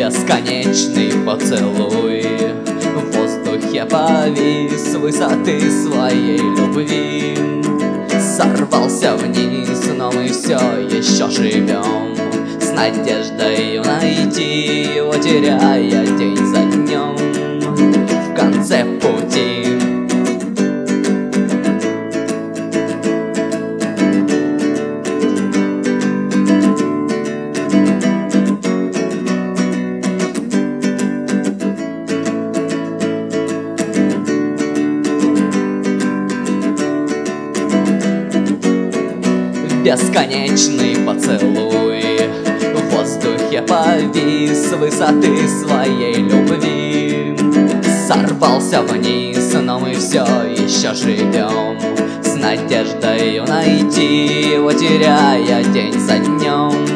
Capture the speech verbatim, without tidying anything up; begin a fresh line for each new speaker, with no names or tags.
Бесконечный поцелуй в воздухе повис высоты своей любви. Сорвался вниз, но мы все еще живем, с надеждой найти его, теряя день за днем в конце пути. Бесконечный поцелуй в воздухе повис высоты своей любви. Сорвался вниз, но мы все еще живем, с надеждой найти его, теряя день за днем